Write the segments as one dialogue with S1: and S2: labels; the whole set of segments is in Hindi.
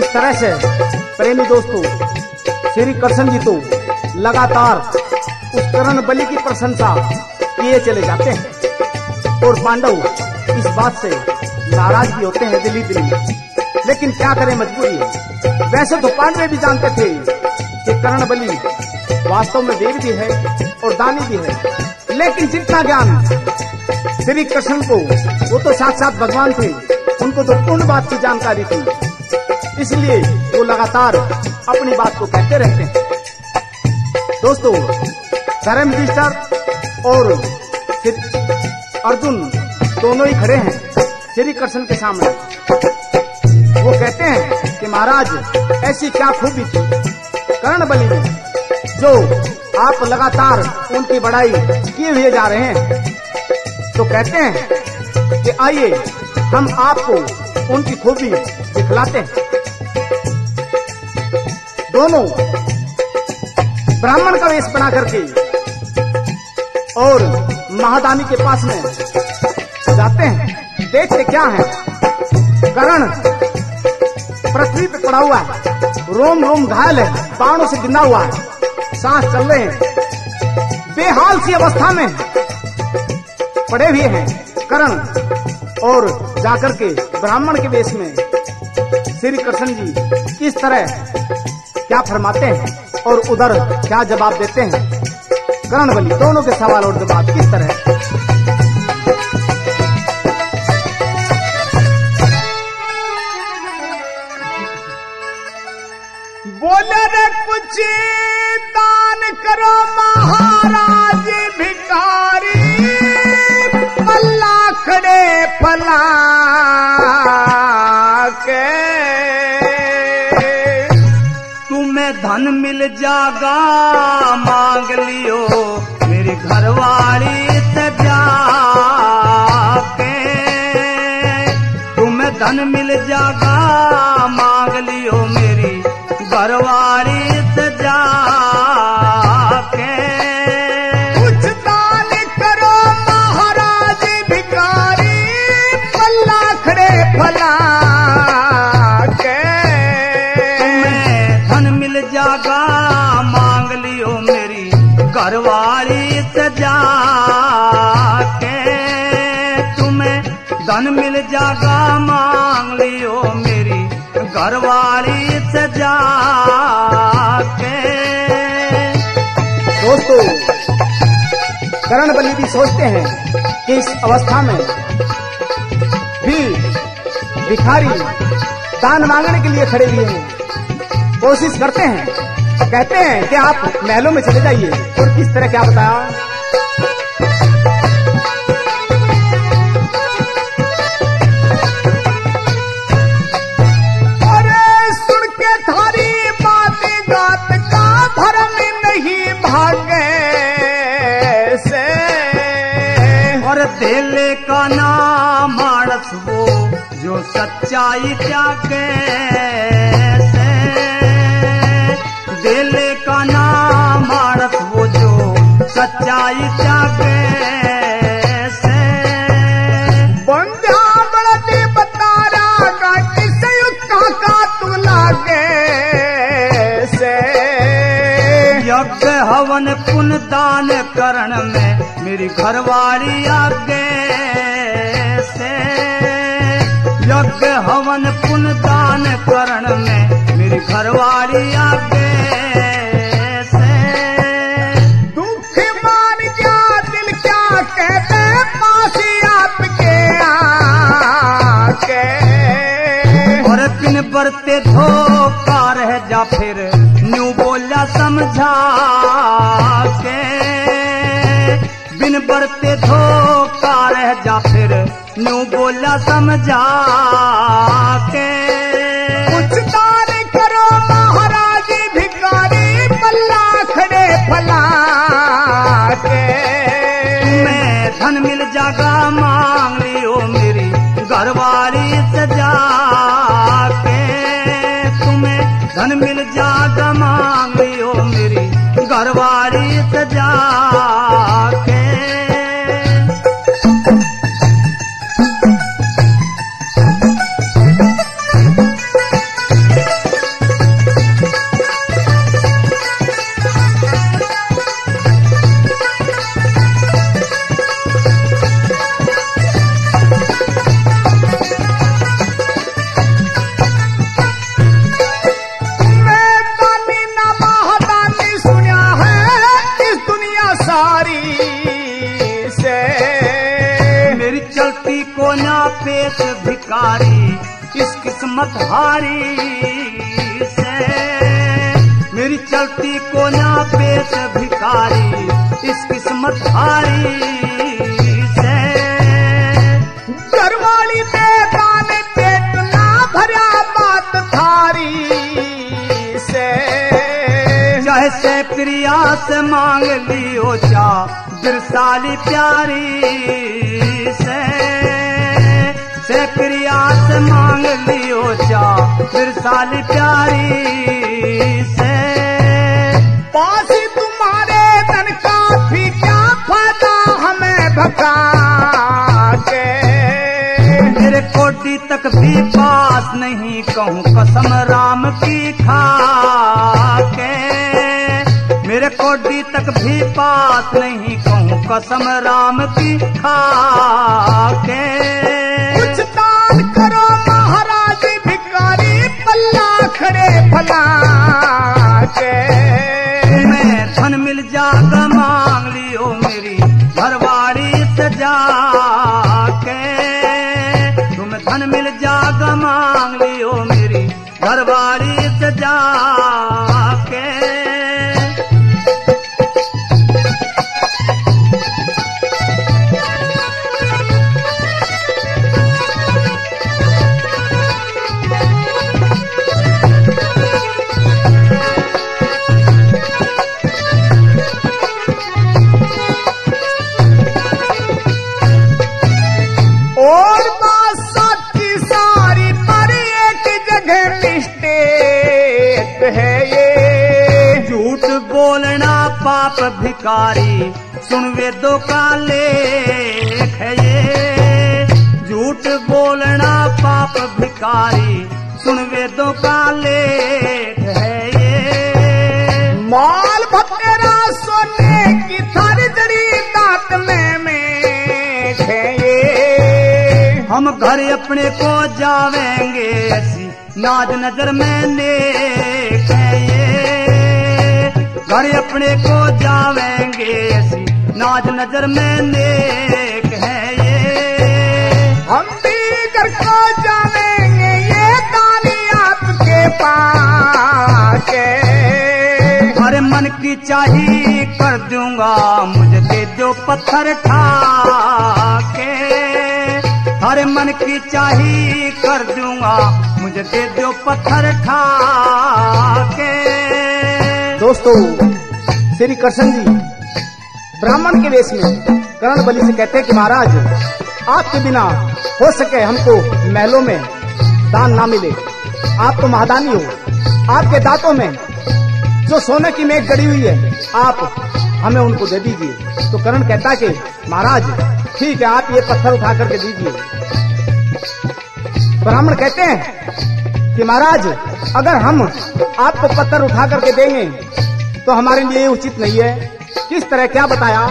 S1: तरह से प्रेमी दोस्तों, श्री कृष्ण जी तो लगातार उस कर्ण बलि की प्रशंसा किए चले जाते हैं और पांडव इस बात से नाराज भी होते हैं दिली दिली। लेकिन क्या करें, मजबूरी है। वैसे तो पांडव भी जानते थे कि कर्ण बलि वास्तव में वीर भी है और दानी भी है, लेकिन जितना ज्ञान श्री कृष्ण को, वो तो साक्षात भगवान थे, उनको तो पूर्ण बात की जानकारी थी, इसलिए वो लगातार अपनी बात को कहते रहते हैं। दोस्तों, धर्मयुधिष्ठिर और अर्जुन दोनों ही खड़े हैं श्री कृष्ण के सामने। वो कहते हैं कि महाराज, ऐसी क्या खूबी थी कर्ण बलि में जो आप लगातार उनकी बड़ाई किए हुए जा रहे हैं। तो कहते हैं कि आइए हम आपको उनकी खूबी दिखलाते हैं। दोनों ब्राह्मण का वेश बना करके और महादानी के पास में जाते हैं। देखते क्या है, कर्ण पृथ्वी पे पड़ा हुआ है, रोम रोम घायल है, बाणों से गिना हुआ है, सांस चल रहे हैं, बेहाल सी अवस्था में पड़े हुए हैं कर्ण। और जाकर के ब्राह्मण के वेश में श्री कृष्ण जी किस तरह क्या फरमाते हैं और उधर क्या जवाब देते हैं। कर्ण बलि दोनों के सवाल और जवाब किस तरह।
S2: बोले रे कुछ दान करो महाराज भिखारी, पल्ला खड़े फला के तुम्हें धन मिल जागा, मांग लियो मेरी घरवाली से जाके। तुम्हें धन मिल जागा, मांग लियो मेरी घरवाली से जाके। कुछ दान करो महाराज भिखारी, पल्ला खड़े फला के तुम्हें धन मिल जागा, मांग लियो मेरी घरवाली से जाके। तुम्हें धन मिल जागा, मांग लियो मेरी घरवाली से जाके।
S1: दोस्तों, कर्ण बलि भी सोचते हैं कि इस अवस्था में भी भिखारी दान मांगने के लिए खड़े हुए हैं, कोशिश करते हैं, कहते हैं कि आप महलों में चले जाइए। और किस तरह क्या बताया,
S2: देले का नाम मानस वो जो सच्चाई त्यागे से। देले का नाम मानस वो जो सच्चाई त्यागे से। बंध्या बड़ती बता रहा किसे का तू लागे से। यज्ञ हवन पुण्य दान करण में मेरी घरवाली आगे से। यज्ञ हवन पुण्य दान करण में मेरी घरवाली आगे से। दुख मान क्या दिल क्या कहते पासी आपके आके। और बिन बरते धोखा रह जा, फिर न्यू बोला समझा के। बिन बरते धोखा रह जा, फिर न्यू बोला समझा के। कुछ दान करो महाराज भिखारी, पल्ला खड़े फला के। तुम्हें धन मिल जागा, मांग लियो मेरी घरवाली से जाके। तुम्हें धन मिल जागा, मांग लियो मेरी घरवाली से जाके। चलती को ना पेश भिखारी इस किस्मत हारी से, मेरी चलती को ना पेश भिखारी इस किस्मत हारी से।
S1: घरवाली देता ने पेट ना भरा बात थारी से,
S2: चाहे से प्रिया से मांग लियो चा बिरसाली प्यारी से प्रिया से मांग लियो चा बिरसाली प्यारी से।
S1: पासी तुम्हारे धन का भी क्या फायदा हमें भगा के,
S2: मेरे कोटी तक भी पास नहीं कहूँ कसम राम की खा के, मेरे कोटी तक भी पास नहीं कहूँ कसम राम की खा के।
S1: कुछ दान करो महाराज भिखारी पल्ला खड़े फला के,
S2: मैं धन मिल जागा मांग लियो मेरी घरवाड़ी से जाके, तुम्हें धन मिल जागा मांग लियो मेरी घरवाड़ी से जाके।
S1: और बात साथी सारी पर एक जगह मिस्टेक है ये,
S2: झूठ बोलना पाप भिखारी सुन वेदों का लेख है ये, झूठ बोलना पाप भिखारी सुन वेदों का लेख है ये।
S1: माल भतेरा सोने की थारी जड़ी दांत में है ये,
S2: हम घर अपने को जावेंगे ऐसी नाज नजर में नेक है ये, घर अपने को जावेंगे ऐसी नाज नजर में नेक है ये।
S1: हम भी घर को जानेंगे ये दानी आपके पास के,
S2: हर मन की चाहिए कर दूंगा मुझे दे दो पत्थर ठाके, हर मन की चाहिए कर दूंगा मुझे दे दो पत्थर ठाके।
S1: दोस्तों श्री कृष्ण जी ब्राह्मण के वेश में कर्ण बलि से कहते हैं कि महाराज आपके बिना हो सके हमको महलों में दान ना मिले, आप तो महादानी हो, आपके दांतों में जो सोने की मेघ गड़ी हुई है आप हमें उनको दे दीजिए। तो कर्ण कहता कि महाराज ठीक है आप ये पत्थर उठा करके दीजिए। ब्राह्मण कहते हैं कि महाराज अगर हम आपको पत्थर उठा करके देंगे तो हमारे लिए उचित नहीं है। किस तरह क्या बताया?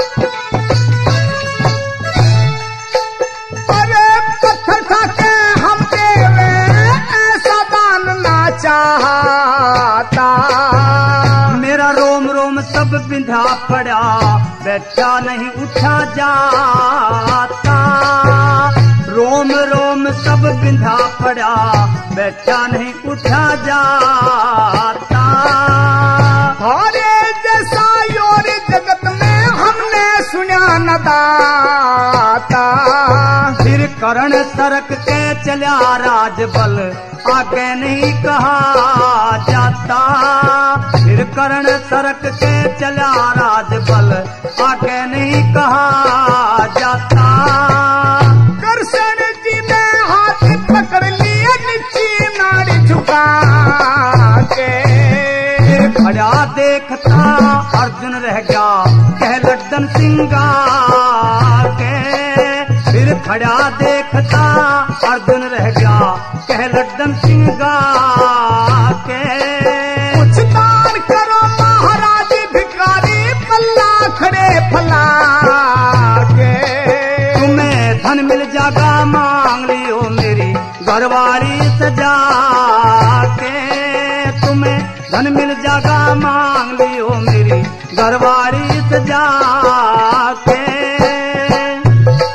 S1: अरे पत्थर उठा के हम देवे ऐसा दान ना चाहता,
S2: मेरा रोम रोम सब बिंधा पड़ा बैठा नहीं उठा जाता, रोम रोम सब बिंधा पड़ा बैठा नहीं उठा जाता।
S1: हरे जैसा योर जगत में हमने सुना न दाता,
S2: फिर करण सरक के चला राजबल आगे नहीं कहा जाता, फिर करण सरक के चला राजबल आगे नहीं कहा जाता।
S1: कृष्ण जी ने हाथ पकड़ लिए नीचे नाड़ी झुका के,
S2: खड़ा देखता अर्जुन रह गया कह लड्डन सिंगार के, फिर खड़ा देखता अर्जुन रह गया कह लड्डन सिंगार के।
S1: कुछ दान करो महाराज भिखारी पल्ला खड़े फला के,
S2: तुम्हें धन मिल जागा मांग लियो मेरी घरवाली सजा के, तुम्हें धन मिल जागा मांग लियो मेरी घरवाली सजा के।
S1: इस तरह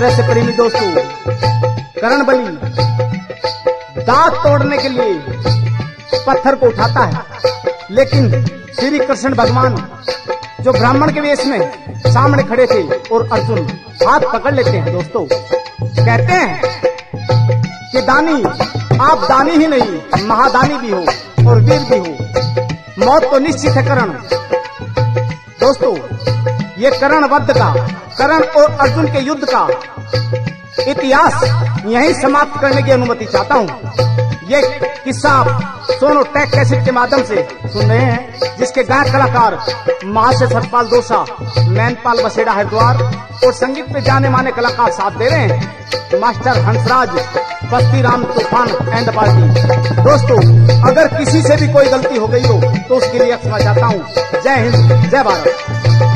S1: तरह से प्रेमी दोस्तों करण बलि दांत तोड़ने के लिए पत्थर को उठाता है, लेकिन श्री कृष्ण भगवान जो ब्राह्मण के वेश में सामने खड़े थे और अर्जुन हाथ पकड़ लेते हैं। दोस्तों कहते हैं कि दानी, आप दानी ही नहीं महादानी भी हो और वीर भी हो, मौत तो निश्चित है करण। दोस्तों ये करण वध का, करण और अर्जुन के युद्ध का इतिहास यहीं समाप्त करने की अनुमति चाहता हूं। ये किस्सा आप सोनो टेक कैसेट के माध्यम से सुन रहे हैं, जिसके गायक कलाकार महाशय सतपाल दोसा, मैनपाल बसेड़ा हरिद्वार और संगीत पे जाने माने कलाकार साथ दे रहे हैं, मास्टर हंसराज, बस्ती राम तूफान एंड पार्टी। दोस्तों अगर किसी से भी कोई गलती हो गई हो तो उसके लिए क्षमा चाहता हूं। जय हिंद, जय भारत।